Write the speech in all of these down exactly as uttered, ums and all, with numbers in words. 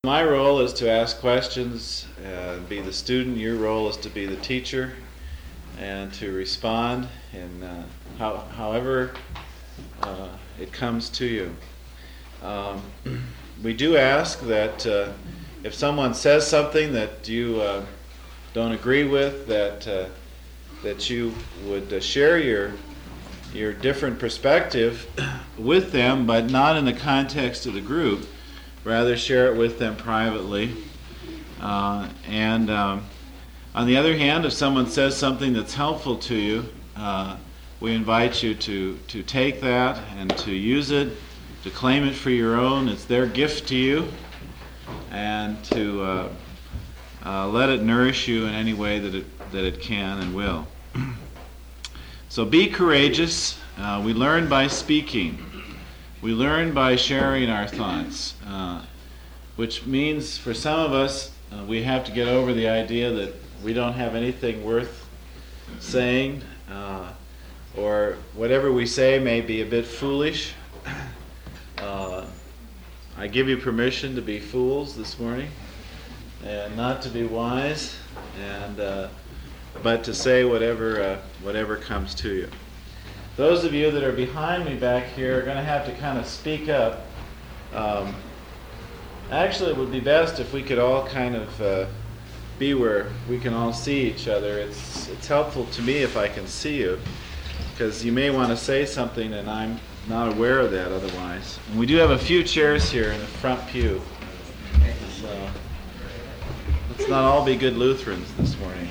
My role is to ask questions and be the student. Your role is to be the teacher and to respond in uh, how, however uh, it comes to you. Um, we do ask that uh, if someone says something that you uh, don't agree with, that uh, that you would uh, share your your different perspective with them, but not in the context of the group. Rather, share it with them privately. Uh, and um, on the other hand, if someone says something that's helpful to you, uh, we invite you to, to take that and to use it, to claim it for your own. It's their gift to you, and to uh, uh, let it nourish you in any way that it, that it can and will. So be courageous. Uh, we learn by speaking. We learn by sharing our thoughts, uh, which means for some of us, uh, we have to get over the idea that we don't have anything worth saying, uh, or whatever we say may be a bit foolish. Uh, I give you permission to be fools this morning, and not to be wise, and uh, but to say whatever uh, whatever comes to you. Those of you that are behind me back here are going to have to kind of speak up. Um, actually, it would be best if we could all kind of uh, be where we can all see each other. It's it's helpful to me if I can see you, because you may want to say something and I'm not aware of that otherwise. And we do have a few chairs here in the front pew. So let's not all be good Lutherans this morning.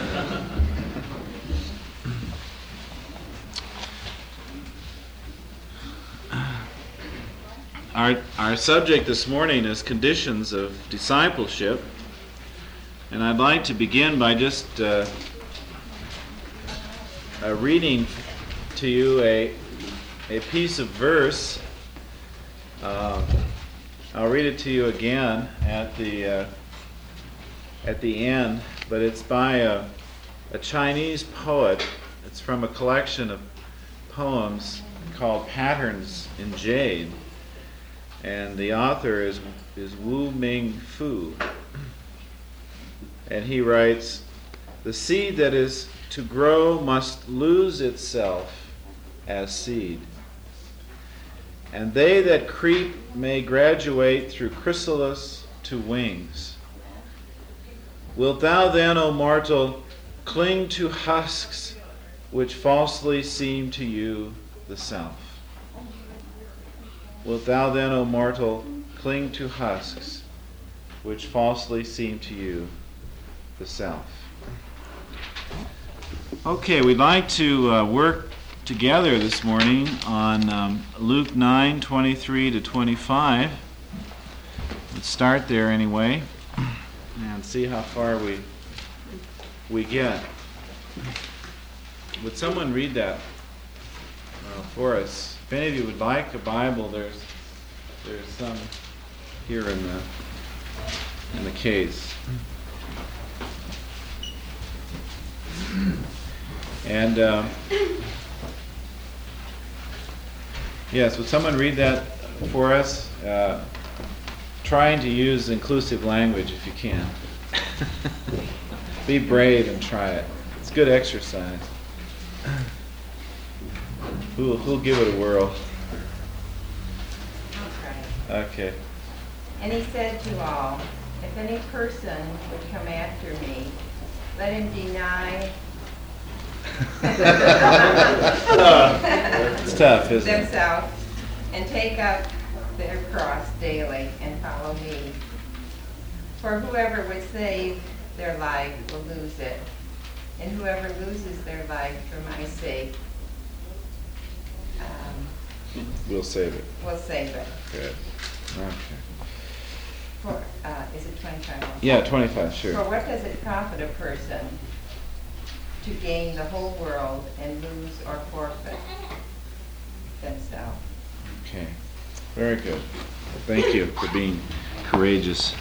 Our, our subject this morning is conditions of discipleship, and I'd like to begin by just uh, uh, reading to you a, a piece of verse. Uh, I'll read it to you again at the uh, at the end, but it's by a, a Chinese poet. It's from a collection of poems called Patterns in Jade. And the author is is Wu Ming Fu. And he writes, "The seed that is to grow must lose itself as seed. And they that creep may graduate through chrysalis to wings. Wilt thou then, O mortal, cling to husks which falsely seem to you the self? Wilt thou then, O mortal, cling to husks, which falsely seem to you the self?" Okay, we'd like to uh, work together this morning on um, Luke nine, twenty-three to twenty-five. Let's start there anyway, and see how far we we get. Would someone read that uh, for us? If any of you would like a Bible, there's there's some here in the in the case. And uh, yes, would someone read that for us? Uh, trying to use inclusive language if you can. Be brave and try it. It's good exercise. Who'll, who'll give it a whirl? Okay. Okay. And he said to all, "If any person would come after me, let him deny It's tough, isn't it? themselves and take up their cross daily and follow me. For whoever would save their life will lose it, and whoever loses their life for my sake um, We'll save it. will save it." Good. Okay. For, uh, is it twenty-five? Yeah, twenty-five, For sure. what does it profit a person to gain the whole world and lose or forfeit themselves? Okay. Very good. Thank you for being courageous.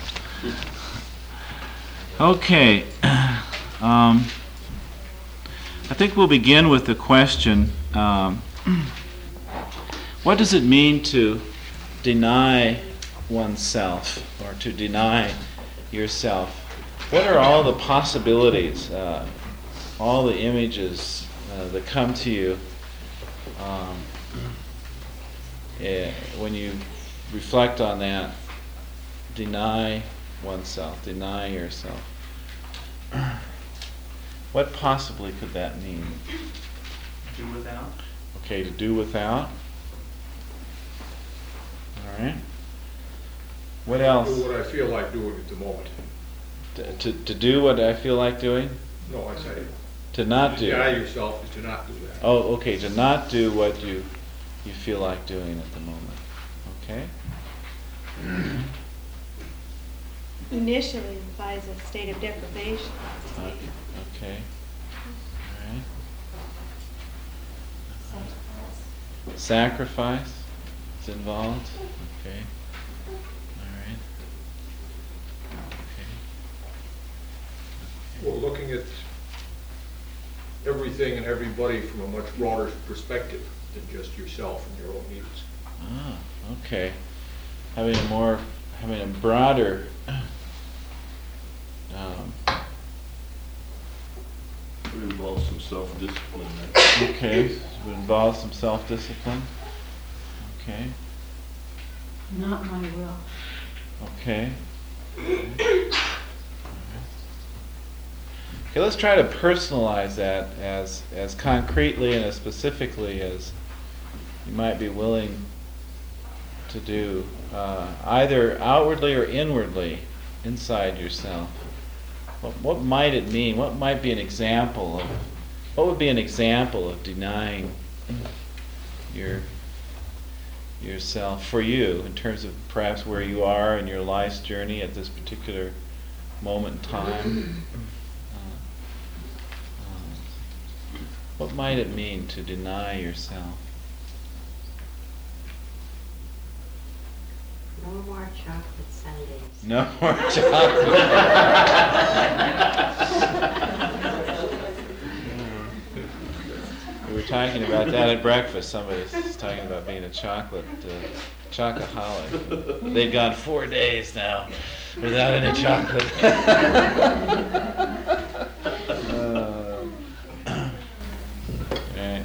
Okay. Um, I think we'll begin with the question, um, what does it mean to deny oneself or to deny yourself, what are all the possibilities, uh, all the images uh, that come to you um, eh, when you reflect on that? Deny oneself, deny yourself. What possibly could that mean? Do without. Okay, to do without. All right. What else? Do what I feel like doing at the moment. To, to, to do what I feel like doing? No, I say, To not do. deny yourself is to not do that. Oh, okay, to not do what you you feel like doing at the moment. Okay? Initially implies a state of deprivation. Okay. Okay. All right. Sacrifice is involved. Okay. All right. Okay. Well, looking at everything and everybody from a much broader perspective than just yourself and your own needs. Ah, okay. Having a more, having a broader um, It involves some self-discipline. there. okay, so it involves some self-discipline. Okay. Not my will. Okay. Okay, let's try to personalize that as as concretely and as specifically as you might be willing to do, uh, either outwardly or inwardly, inside yourself. What, what might it mean? What might be an example of, what would be an example of denying your yourself for you in terms of perhaps where you are in your life's journey at this particular moment in time? Uh, um, what might it mean to deny yourself? No more chocolate sundaes. No more chocolate. We were talking about that at breakfast. Somebody was talking about being a chocolate uh, chocoholic. They'd gone four days now without any chocolate. Um, right.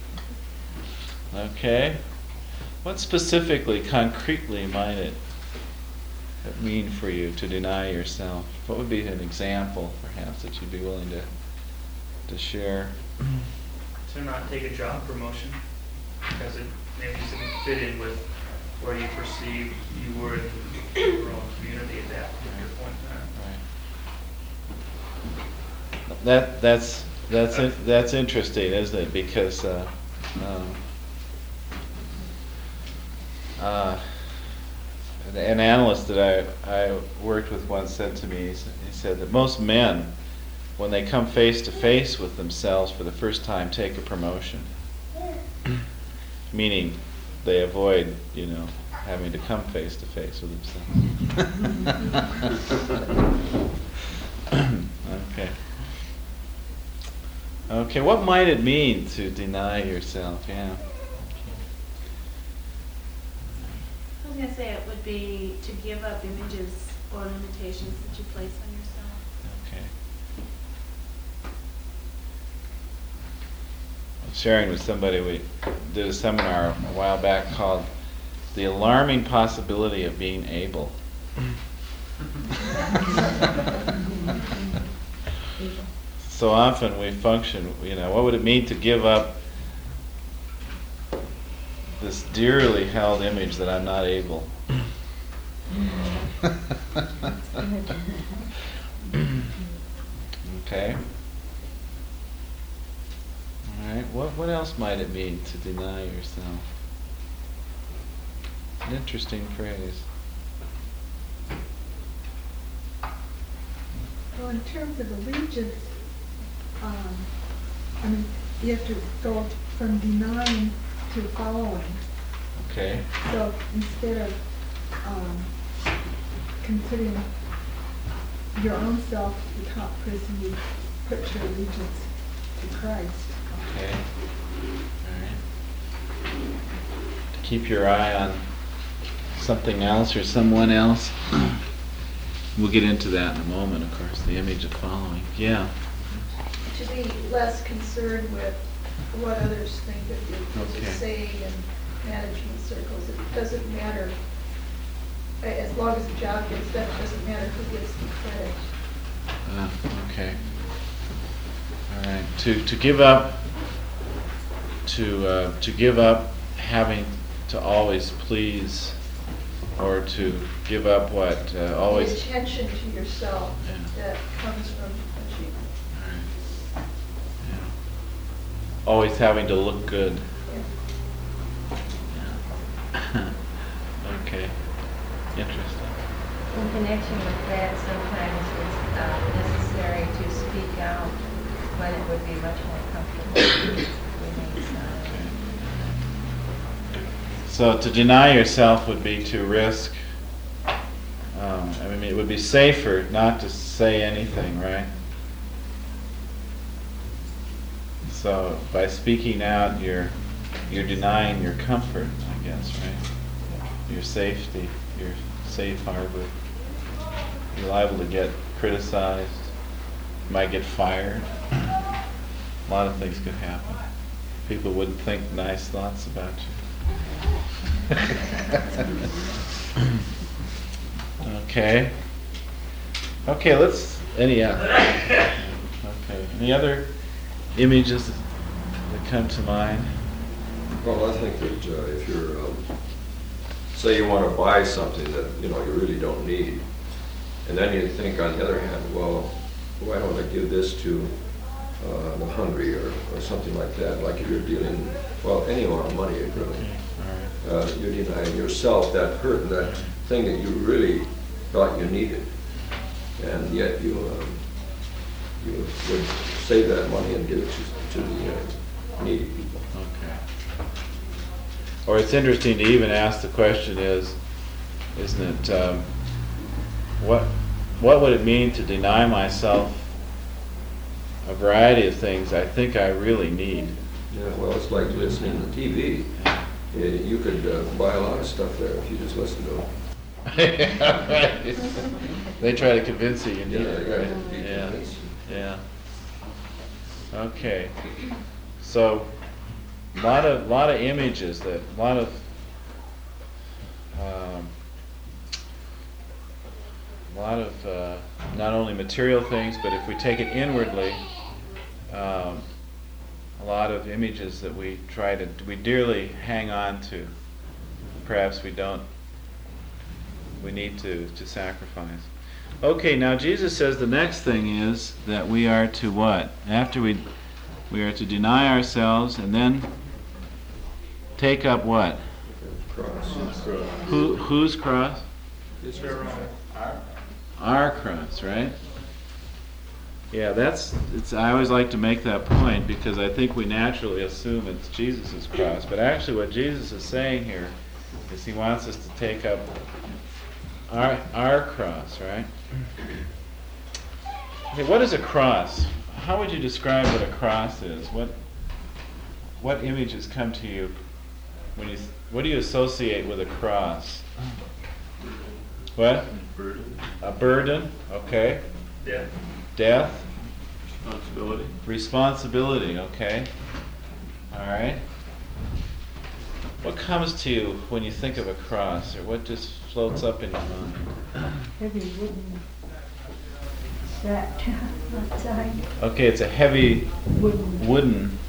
Okay. What specifically, concretely might it mean for you to deny yourself? What would be an example, perhaps, that you'd be willing to to share? To not take a job promotion because it maybe doesn't fit in with where you perceive you were in the overall community at that particular point in time. Right. That that's that's in, that's interesting, isn't it? Because uh, um, uh, an analyst that I I worked with once said to me, he said, he said that most men, when they come face to face with themselves for the first time, take a promotion. Meaning, they avoid, you know, having to come face to face with themselves. Okay. Okay, what might it mean to deny yourself? Yeah. I was going to say it would be to give up images or limitations that you place on yourself. Okay. I was sharing with somebody, we did a seminar a while back called The Alarming Possibility of Being Able. So often we function, you know, what would it mean to give up this dearly held image that I'm not able? Okay. All right. What what else might it mean to deny yourself? An interesting phrase. Well, in terms of allegiance, um, I mean, you have to go from denying to following. Okay. So instead of um, considering your own self the top person, you put your allegiance to Christ. Okay. All right. To keep your eye on something else or someone else. We'll get into that in a moment, of course, the image of following. Yeah. To be less concerned with what others think of you, Okay. as a say in management circles. It doesn't matter, A- as long as the job gets done, it doesn't matter who gets the credit. Ah, okay. All right. To to give up. To uh, to give up having to always please, or to give up what uh, The always. attention to yourself Yeah. that comes from achievement. All right. Yeah. Always having to look good. Yeah. Yeah. Okay. Interesting. In connection with that, sometimes it's uh, necessary to speak out when it would be much more comfortable to remain silent. So to deny yourself would be to risk. Um, I mean, it would be safer not to say anything, right? So by speaking out, you're you're denying your comfort, I guess, right? Your safety, your safe harbor. You're liable to get criticized. You might get fired. A lot of things could happen. People wouldn't think nice thoughts about you. Okay. Okay, let's, any, uh, okay, any other images that come to mind? Well, I think that uh, if you're, um, say you want to buy something that, you know, you really don't need, and then you think on the other hand, well, why don't I give this to uh, the hungry or, or something like that, like if you're dealing, well, any amount of money, really. All right. Uh, you're denying yourself that hurt, that thing that you really thought you needed, and yet you um, you would save that money and give it to, to the uh, needy people. Okay. Or it's interesting to even ask the question is, isn't it, um, what, what would it mean to deny myself a variety of things I think I really need? Yeah, well, it's like listening to T V. Yeah. Yeah, you could uh, buy a lot of stuff there if you just listen to them. Yeah, right. They try to convince you you need Yeah, it, yeah, right? be Yeah, convinced. yeah. Okay, so a lot of lot of images that a lot of um, a lot of uh, not only material things, but if we take it inwardly, um, a lot of images that we try to we dearly hang on to. Perhaps we don't. We need to, to sacrifice. Okay, now Jesus says the next thing is that we are to what? After we we are to deny ourselves and then take up what? Cross. Who whose cross? It's Their own. Our cross, right? Yeah, that's it's I always like to make that point because I think we naturally assume it's Jesus' cross. But actually what Jesus is saying here is he wants us to take up Our our cross, right? Okay, what is a cross? How would you describe what a cross is? What what images come to you when you what do you associate with a cross? What? Burden, A burden, okay. Yeah. Death, responsibility. responsibility, okay. All right. What comes to you when you think of a cross, or what just floats up in your mind? Heavy wooden set outside. Okay, it's a heavy Wooden. wooden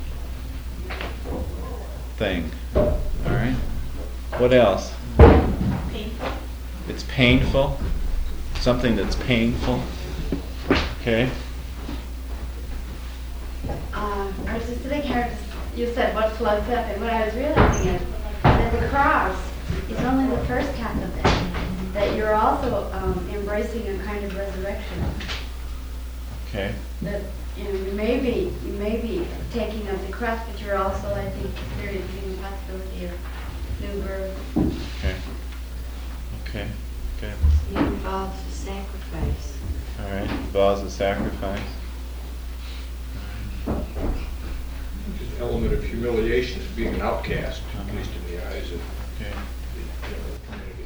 thing. All right. What else? Painful. It's painful. Something that's painful. Okay. Uh, I was just sitting here, you said what floats up, and what I was realizing is that the cross is only the first half of it, that you're also um, embracing a kind of resurrection. Okay. That, you know, you may be, you may be taking up the cross, but you're also, I think, experiencing the possibility of new birth. Okay. Okay. Good. It involves a sacrifice. All right. Involves a sacrifice. There's an element of humiliation as being an outcast, at least in the eyes of Okay. the general community.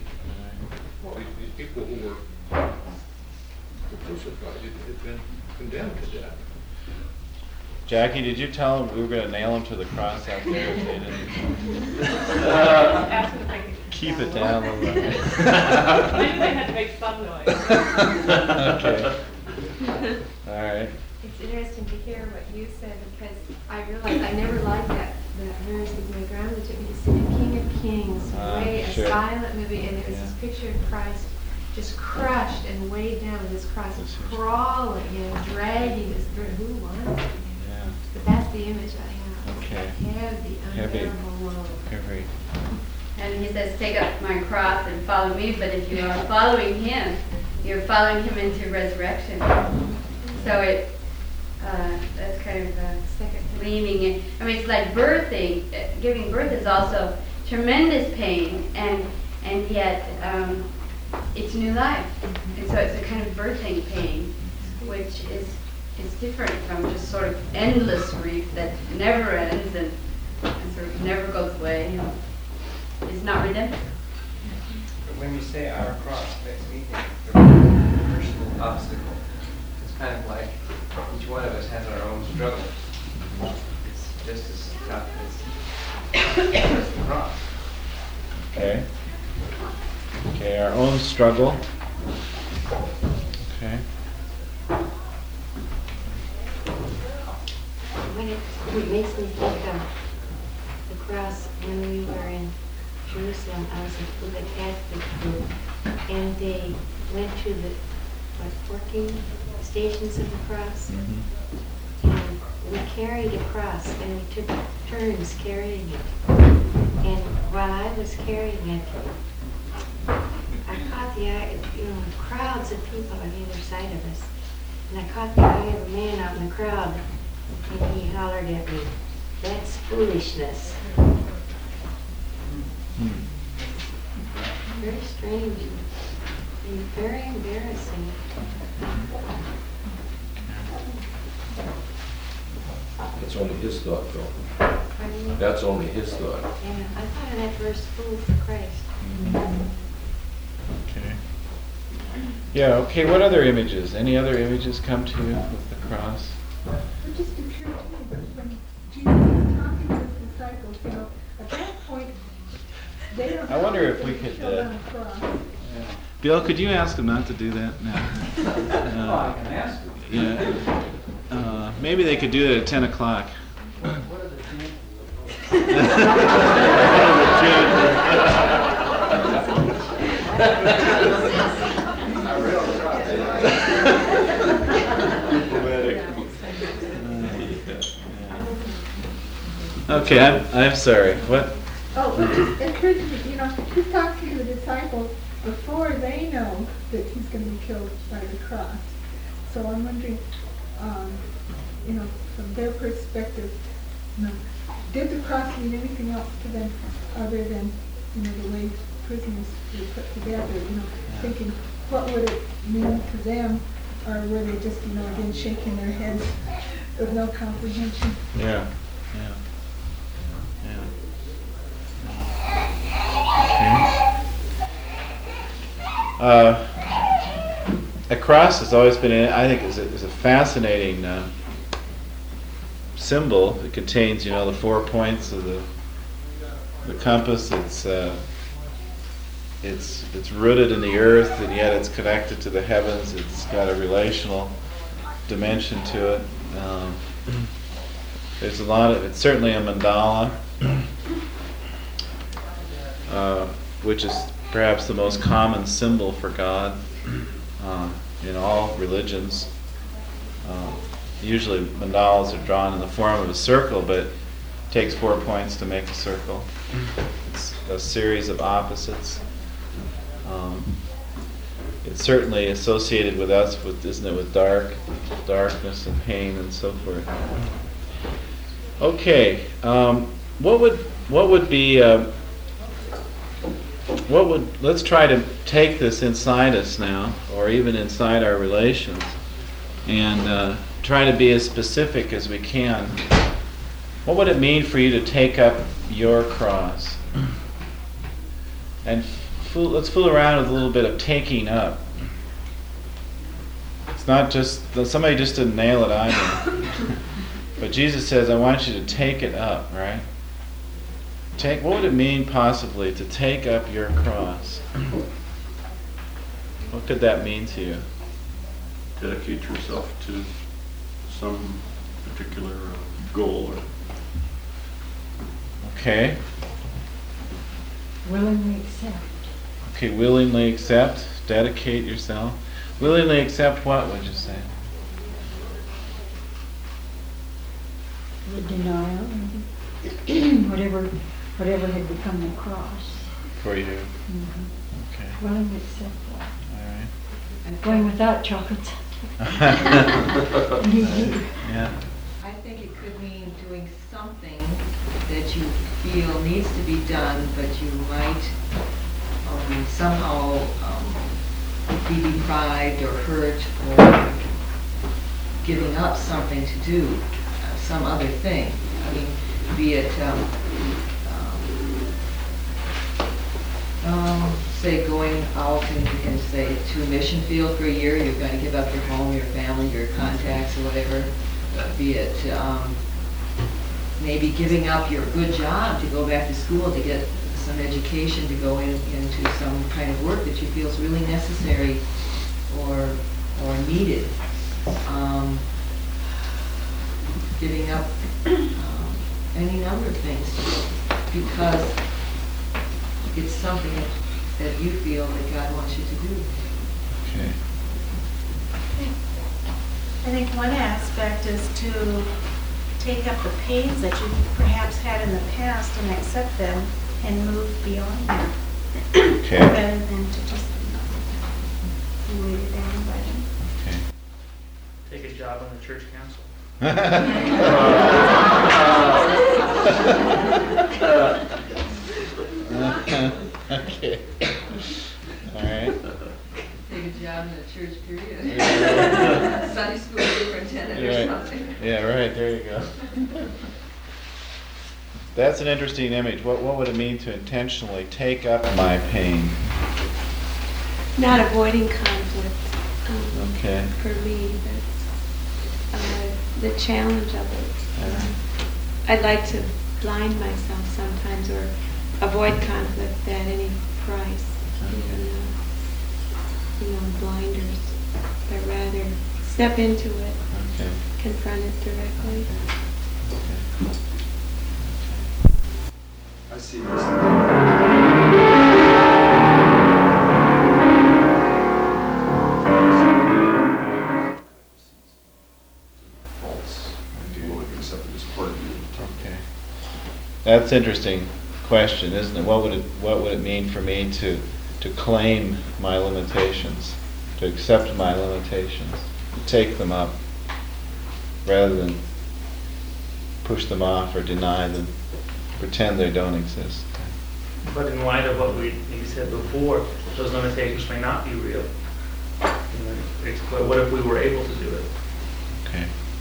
people who were crucified had had been condemned to death. Jackie, did you tell them we were gonna nail them to the cross out there if they didn't? Ask them if they could Keep it down a little bit. Maybe they had to make some noise. Okay. All right. It's interesting to hear what you said, because I realized I never liked that, that verse, because my grandmother took me to see The King of Kings, Ah, way, a sure. silent movie, and there was Yeah. this picture of Christ just crushed and weighed down with his cross, crawling, you know, dragging us through. Who won? Yeah. But that's the image I have. Okay. Heavy, Heavy. unbearable load. Every. And he says, take up my cross and follow me, but if you are following him, you're following him into resurrection. So it, uh, that's kind of uh, Second. leaning in. I mean, it's like birthing. Uh, Giving birth is also tremendous pain, and and yet um, it's new life. And so it's a kind of birthing pain, which is is different from just sort of endless grief that never ends and, and sort of never goes away. You know. It's not redemptive. But when you say our cross, it makes me think of a personal obstacle. It's kind of like each one of us has our own struggle. It's just as tough as the cross. Okay. Okay, our own struggle. Okay. When it, it makes me think of the cross when we were in Jerusalem. I was with a Catholic group, and they went to the, what, fourteen stations of the cross? Mhm. And we carried a cross, and we took turns carrying it. And while I was carrying it, I caught the eye, you know, crowds of people on either side of us. And I caught the eye of a man out in the crowd, and he hollered at me, "That's foolishness." Hmm. Very strange and very embarrassing. That's only his thought, though. Pardon me? That's only his thought. Yeah, I thought of that verse, "Fool for Christ." Okay. Yeah, okay, what other images? Any other images come to you with the cross? It just occurred to me that when Jesus was talking to his disciples, you know, at that point, they don't I wonder know if we that could, he killed uh, on a cross. Bill, could you ask him not to do that now? Oh, I can ask you. Yeah. Uh, maybe they could do that at ten o'clock. What are the I really Okay, I'm, I'm sorry. What? Oh, it just occurred to me, you know, he's talking to the disciples before they know that he's going to be killed by the cross. So I'm wondering, um, you know, from their perspective, you know, did the cross mean anything else to them other than, you know, the way prisoners were put together? You know, thinking, what would it mean to them, or were they just, you know, again shaking their heads with no comprehension? Yeah. Yeah. Yeah. Okay. Uh, a cross has always been, I think, is a, is a fascinating uh, symbol. It contains, you know, the four points of the the compass. It's uh, it's it's rooted in the earth, and yet it's connected to the heavens. It's got a relational dimension to it. Um, there's a lot of. It's certainly a mandala, uh, which is perhaps the most common symbol for God uh, in all religions. Uh, usually mandalas are drawn in the form of a circle, but it takes four points to make a circle. It's a series of opposites. Um, it's certainly associated with us, with isn't it, with dark, darkness and pain and so forth. Okay, um, what would what would be uh, what would let's try to take this inside us now, or even inside our relations, and uh, try to be as specific as we can. What would it mean for you to take up your cross? And fool, let's fool around with a little bit of taking up. It's not just, somebody just didn't nail it either. But Jesus says, I want you to take it up, right? Take, what would it mean possibly to take up your cross? What could that mean to you? Dedicate yourself to some particular uh, goal or Okay. Willingly accept. Okay, willingly accept, dedicate yourself. Willingly accept what, would you say? The denial, whatever, whatever had become the cross. For you. Mhm. Okay. Willingly accept that. All right. Going without chocolates. Yeah. I think it could mean doing something that you feel needs to be done, but you might um, somehow um, be deprived or hurt or giving up something to do, uh, some other thing. I mean, be it, um, um, um, say, going out and, and say to a mission field for a year, you're going to give up your home, your family, your contacts, or whatever. Uh, be it um, maybe giving up your good job to go back to school to get some education, to go in, into some kind of work that you feel is really necessary or or needed. Um, giving up um, any number of things because it's something that you feel that God wants you to do. Okay. I think one aspect is to take up the pains that you perhaps had in the past and accept them and move beyond them. Okay. Rather than to just be weighted down by them. Okay. Take a job on the church council. Okay. All right. Take a job in the church period. Sunday school superintendent or Right. something. Yeah, right, there you go. That's an interesting image. What what would it mean to intentionally take up my pain? Not avoiding conflict um, Okay. for me, but uh, the challenge of it. Um, I'd like to blind myself sometimes or avoid conflict at any price, even though, you know, blinders, but rather step into it, Okay. confront it directly. I see this. False ideal of accepted as part of you. Okay. That's an interesting question, isn't it? What would it what would it mean for me to to claim my limitations, to accept my limitations, to take them up, rather than push them off or deny them, pretend they don't exist. But in light of what we you said before, those limitations may not be real. You know, it's, but what if we were able to do it? Okay.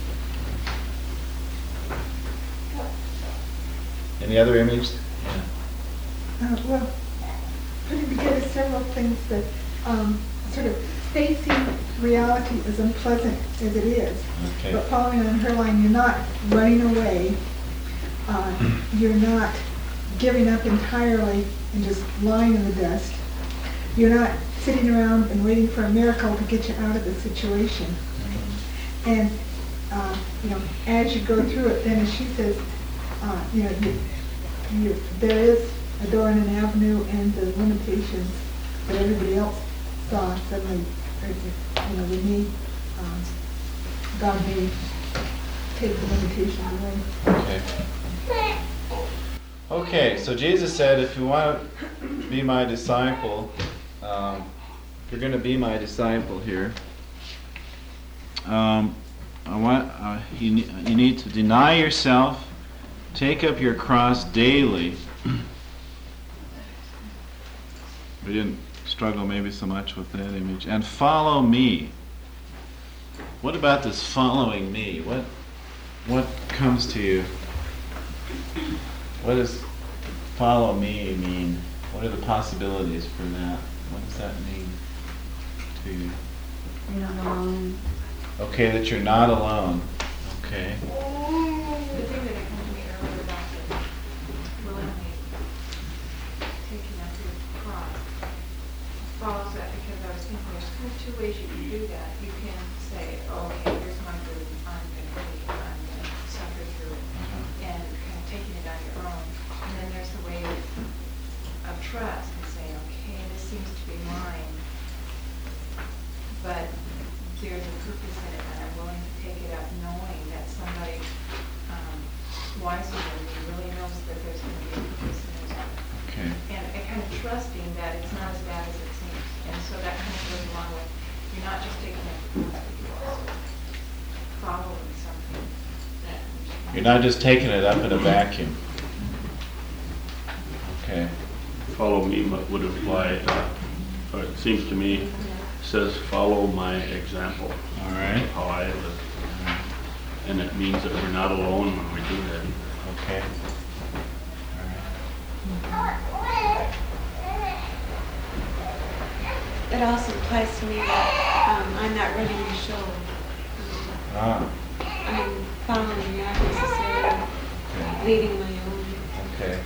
Any other image? Yeah. Uh, well, putting together several things that um, sort of facing reality as unpleasant as it is, Okay. but following on her line, you're not running away, uh, you're not giving up entirely and just lying in the dust, you're not sitting around and waiting for a miracle to get you out of the situation. And, uh, you know, as you go through it, then as she says, uh, you know, you, you, there is a door and an avenue and the limitations that everybody else saw suddenly, or, you know, with me, um, God may take the limitations away. Okay. Okay, so Jesus said, if you want to be my disciple, um, if you're going to be my disciple here, um, I want uh, you, ne- you need to deny yourself, take up your cross daily. We didn't struggle maybe so much with that image. And follow me. What about this following me? What what comes to you? What does follow me mean? what are the possibilities for that? What does that mean to you? You're not alone. Okay, that you're not alone. Okay. The thing that came to me earlier about the willingly taking up your cross follows that, because I was thinking there's kind of two ways you can do that. You can say, oh, okay, here's my burden, I'm going to take it, I'm going to suffer through it, and kind of taking it on your own. And then there's the way of, of trust and saying, okay, this seems to be mine, but there's a purpose in it, and I'm willing to take it up knowing that somebody um, wiser than me really knows that there's going to be a purpose in it. Okay. And, and kind of trusting that it's not as bad as it seems. And so that kind of goes along with, you're not just taking it, but you're also following something. That You're not just taking it up in a vacuum. Okay. Follow me mu- would imply, uh, or it seems to me, says follow my example. All right. How I live. And it means that we're not alone when we do that. Okay. It also implies to me that um, I'm not running the show. Um, Ah. I'm following, not necessarily leading my own. Okay.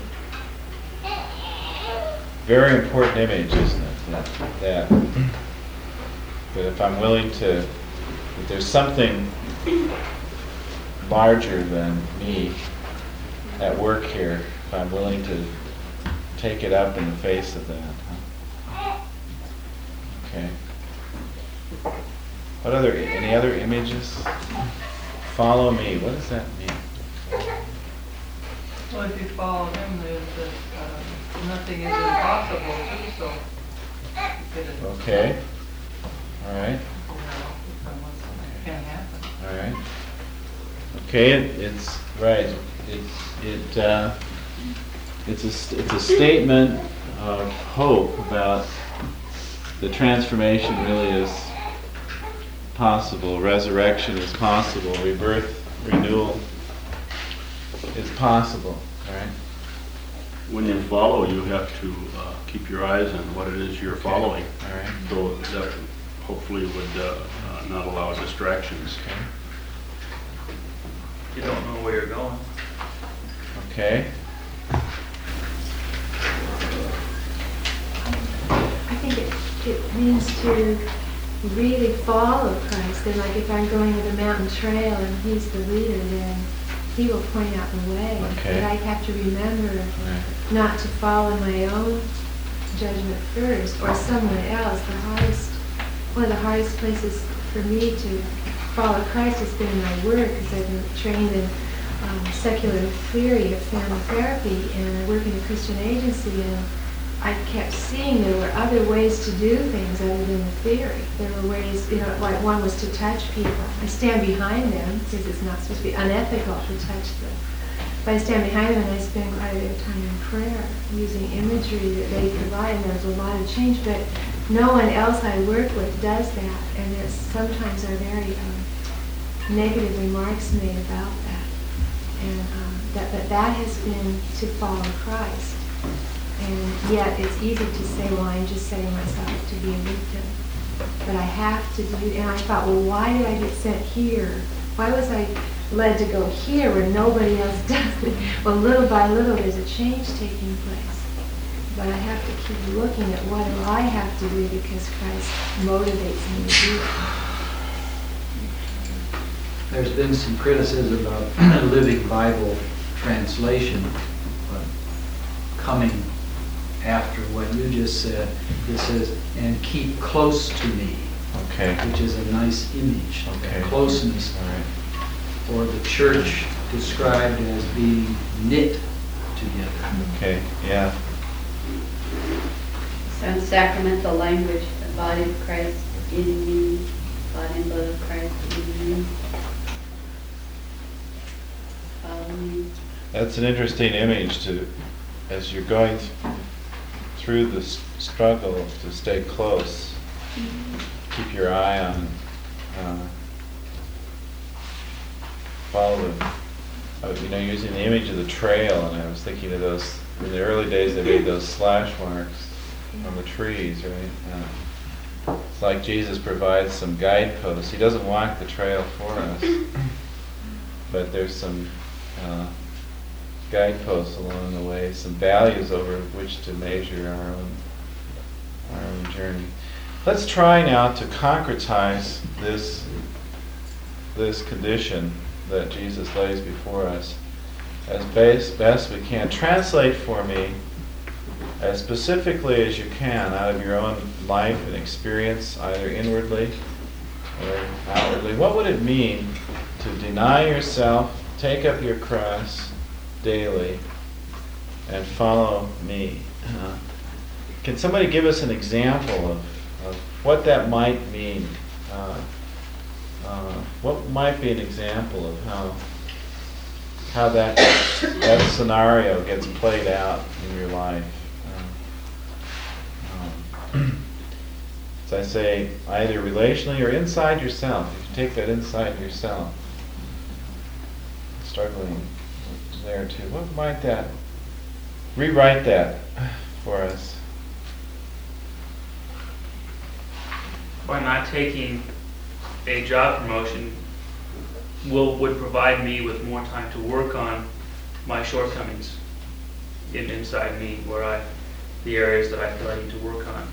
Very important image, isn't it? That, that, that if I'm willing to, that there's something larger than me at work here, if I'm willing to take it up in the face of that. Huh? Okay. What other, any other images? Follow me, what does that mean? Well, if you follow him, there's that, uh, nothing is impossible too, so. you could- Okay. All right. you know, It can happen. All right. Okay, it, it's right. It it uh, it's a st- it's a statement of hope about the transformation really is possible. Resurrection is possible. Rebirth, renewal is possible. All right. When you follow, you have to uh, keep your eyes on what it is you're following. All right. So that hopefully would uh, uh, not allow distractions. You don't know where you're going. Okay. I think it, it means to really follow Christ. And like if I'm going to the mountain trail and he's the leader, then he will point out the way. Okay. But I have to remember Right. not to follow my own judgment first or someone else. The hardest, one of the hardest places for me to follow Christ has been in my work, because I've been trained in um, secular theory of family therapy, and I work in a Christian agency, and I kept seeing there were other ways to do things other than the theory. There were ways, you know, like one was to touch people. I stand behind them because it's not supposed to be unethical to touch them. But I stand behind them and I spend quite a bit of time in prayer using imagery that they provide, and there's a lot of change. But no one else I work with does that, and there's sometimes are very um, negative remarks made about that. And um, that, that that has been to follow Christ. And yet it's easy to say, well, I'm just setting myself to be a victim. But I have to do, and I thought, well, why did I get sent here? Why was I led to go here where nobody else does it? Well, little by little, there's a change taking place. But I have to keep looking at what do I have to do, because Christ motivates me to do it. There's been some criticism of Living Bible translation, but coming after what you just said, it says, and keep close to me. Okay. Which is a nice image. Okay. Closeness. All right. Or the church described as being knit together. Okay. Yeah. Some sacramental language, the body of Christ in me, body and blood of Christ in me. Follow me. That's an interesting image to, as you're going th- through the s- struggle to stay close, keep your eye on, uh, follow the, uh, you know, using the image of the trail, and I was thinking of those in the early days they made those slash marks on the trees, right? Uh, it's like Jesus provides some guideposts. He doesn't walk the trail for us, but there's some uh, guideposts along the way, some values over which to measure our own our own journey. Let's try now to concretize this this condition that Jesus lays before us as best, best we can. Translate for me as specifically as you can out of your own life and experience, either inwardly or outwardly. What would it mean to deny yourself, take up your cross daily, and follow me? Uh, can somebody give us an example of, of what that might mean? Uh, uh, what might be an example of how how that that scenario gets played out in your life? Uh, um, as I say, either relationally or inside yourself. If you take that inside yourself, struggling there too. What might that rewrite that for us? By not taking a job promotion will would provide me with more time to work on my shortcomings in inside me, where I the areas that I feel I need to work on.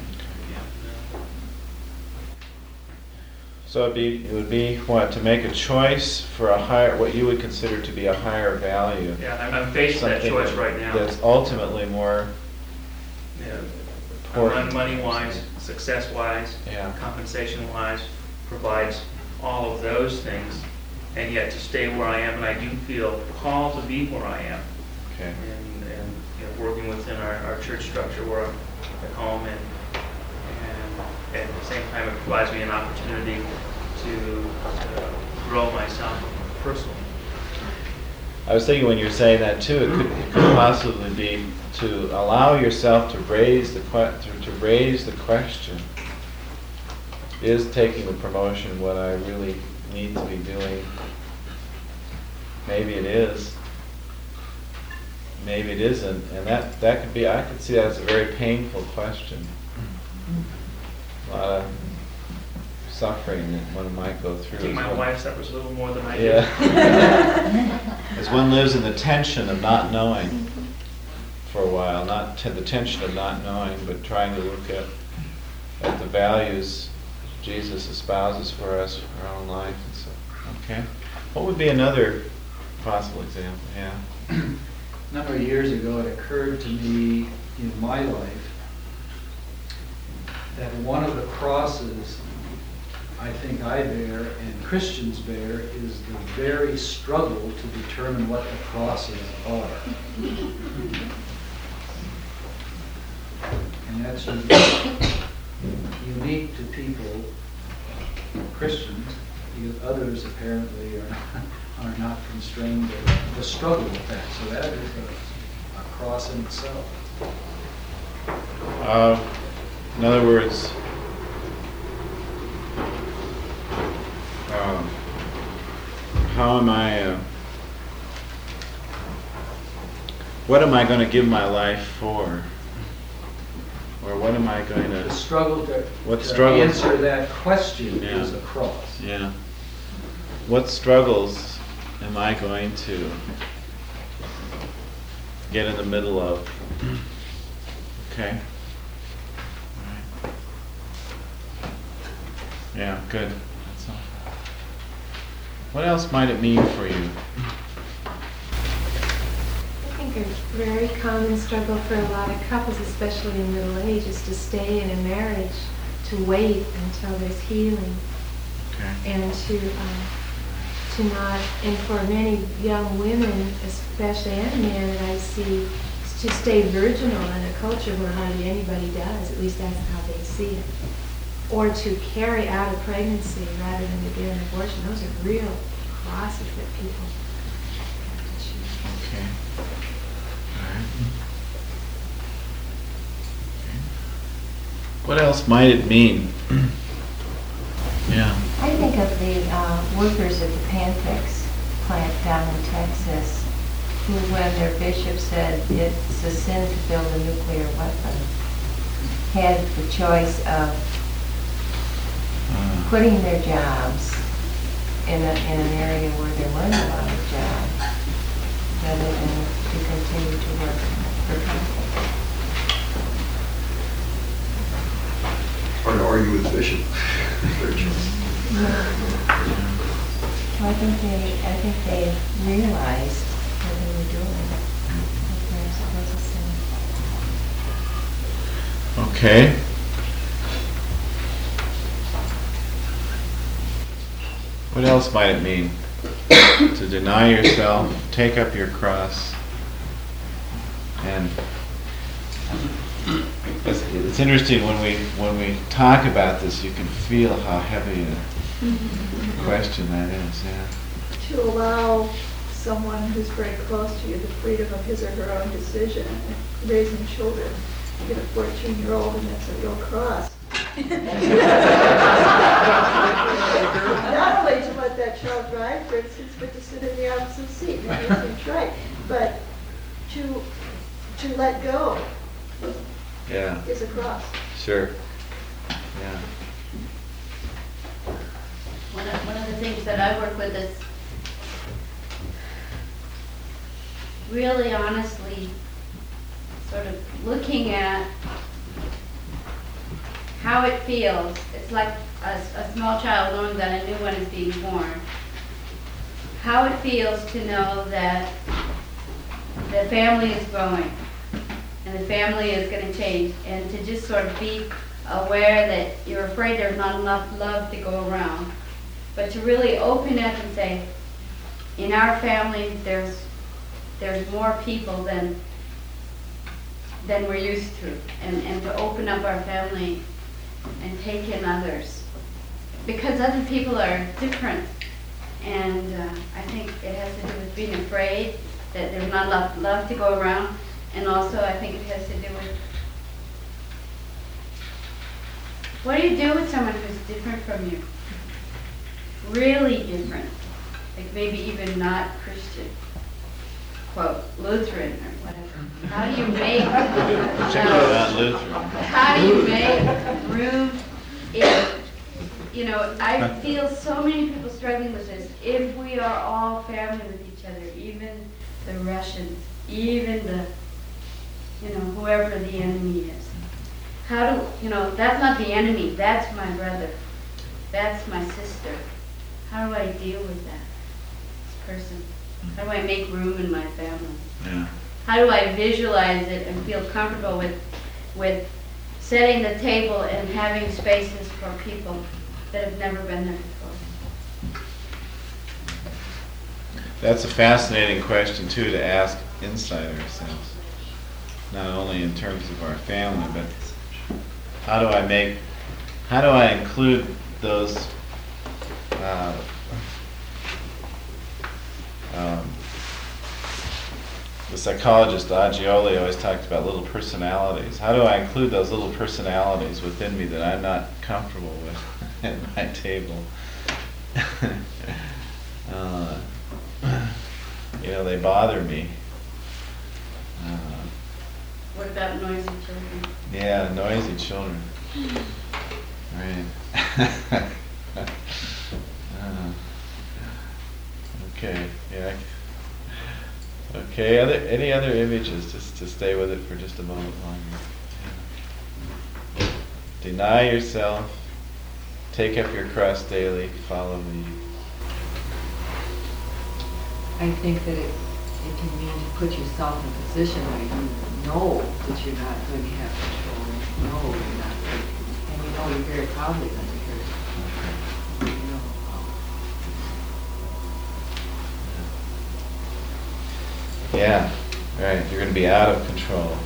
So it'd be, it would be what, to make a choice for a higher, what you would consider to be a higher value. Yeah, I'm, I'm faced with that Something choice that- right now. That's ultimately more Yeah, important. money wise, success wise, Yeah. compensation wise, provides all of those things, and yet to stay where I am, and I do feel called to be where I am. Okay. And, and you know, working within our, our church structure where I'm at home, and, and at the same time it provides me an opportunity to uh, grow myself personally. I was thinking when you were saying that too, it could, it could possibly be to allow yourself to raise the que- to, to raise the question: is taking the promotion what I really need to be doing? Maybe it is. Maybe it isn't, and that that could be. I could see that as a very painful question. A lot of suffering that one might go through. I think as my one- wife suffers a little more than I do. Yeah. As one lives in the tension of not knowing for a while, not t- the tension of not knowing, but trying to look at at the values Jesus espouses for us for our own life and so. Okay. What would be another possible example? Yeah. A number of years ago, it occurred to me in my life that one of the crosses I think I bear and Christians bear is the very struggle to determine what the crosses are. And that's unique, unique to people, Christians, because others apparently are not, are not constrained to, to struggle with that. So that is a, a cross in itself. Uh, in other words, um, how am I? Uh, what am I going to give my life for? Or what am I going to? The struggle to, what to struggle? answer that question Yeah. is a cross. Yeah. What struggles am I going to get in the middle of? Okay. All right. Yeah, good. That's all. What else might it mean for you? I think a very common struggle for a lot of couples, especially in middle age, is to stay in a marriage, to wait until there's healing, Okay. and to um, to not, and for many young women, especially and men that I see, to stay virginal in a culture where hardly anybody does. At least that's how they see it. Or to carry out a pregnancy rather than to get an abortion. Those are real crosses that people have to choose. Okay. All right. Okay. What else might it mean? Yeah. I think of the uh, workers at the Pantex plant down in Texas who, when their bishop said it's a sin to build a nuclear weapon, had the choice of putting their jobs in a, in an area where there weren't a lot of jobs, rather than to continue to work for profit. Or to argue with the bishop. Their choice. Well, I think they, I think they realized what they were doing. That perhaps it was a sin. Okay. What else might it mean? To deny yourself, take up your cross, and it's, it's interesting when we when we talk about this, you can feel how heavy a question that is. Yeah. To allow someone who's very close to you the freedom of his or her own decision, raising children. You get a fourteen-year-old and that's a real cross. Not only to let that child drive, for instance, but to sit in the opposite seat. Maybe it seems right, but to to let go Yeah. is a cross. Sure. Yeah. One of, one of the things that I work with is really honestly sort of looking at how it feels. It's like a, a small child knowing that a new one is being born. How it feels to know that the family is growing and the family is going to change, and to just sort of be aware that you're afraid there's not enough love to go around, but to really open up and say, in our family there's there's more people than than we're used to, and, and to open up our family and take in others, because other people are different, and uh, I think it has to do with being afraid that there's not enough love to go around, and also I think it has to do with what do you do with someone who's different from you, really different, like maybe even not Christian, quote, Lutheran or whatever. How do you make Particularly not Lutheran. how do you make room if, you know, I feel so many people struggling with this. If we are all family with each other, even the Russians, even the, you know, whoever the enemy is. How do, you know, that's not the enemy, that's my brother, that's my sister. How do I deal with that, this person? How do I make room in my family? Yeah. How do I visualize it and feel comfortable with, with setting the table and having spaces for people that have never been there before? That's a fascinating question too to ask inside ourselves. Not only in terms of our family, but how do I make, how do I include those uh, um, the psychologist Aggioli always talked about little personalities. How do I include those little personalities within me that I'm not comfortable with at my table? uh, you know, they bother me. Uh, What about noisy children? yeah, noisy children. Right. uh, okay, yeah. Okay, other, any other images, just to stay with it for just a moment longer. Yeah. Deny yourself, take up your cross daily, follow me. I think that it, it can mean to put yourself in a position where you know that you're not going to have control, you know you're not going to, and you know you're very probably going to hurt. You know. Yeah, right, you're going to be out of control.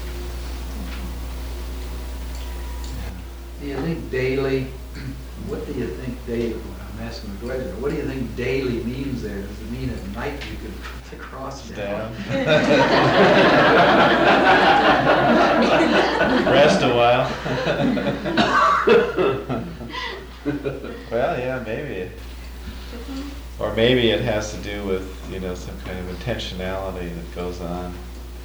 Do you think daily, what do you think daily, I'm asking the question, what do you think daily means there? Does it mean at night you can put the cross down? Rest a while. Well, yeah, maybe. Or maybe it has to do with, you know, some kind of intentionality that goes on.